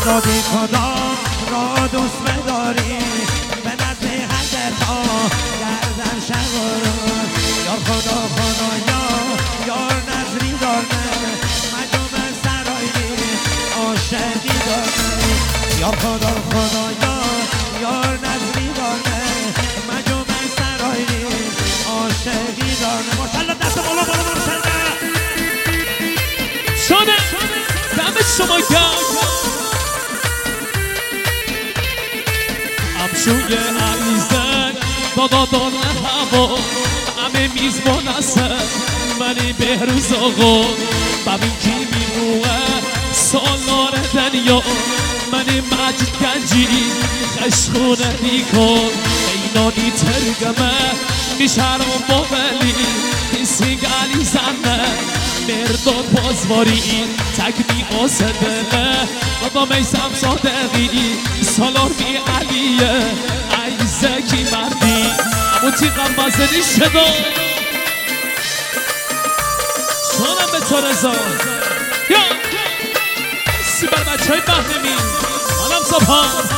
دادی کدام را دوست بداری به نزد حضرت ها گردن شورون یار خدا خدایا یار نظری دارنه مجمع سرایی عاشقی دارنه یار خدا خدایا یار نظری دارنه مجمع سرایی عاشقی دارنه ماشالله دست بالا بالا ماشالله شده دم شما گرد امشوی عریزن دادا دانه هوا همه میزبان هستن منی بهروز آقا ببین کی میموه سالار دنیا منی مجد گنجی خشخونه نیکن اینانی ترگمه میشرم با ولی کسی گلی زنه مرداد بازواری تک می آسدنه بابا میسم صادقی سالار می علیه عیزه کی مردی امو تیغم بازنی شده شانم به تو رزا یا سی بر بچه های بحنمی منم صبحان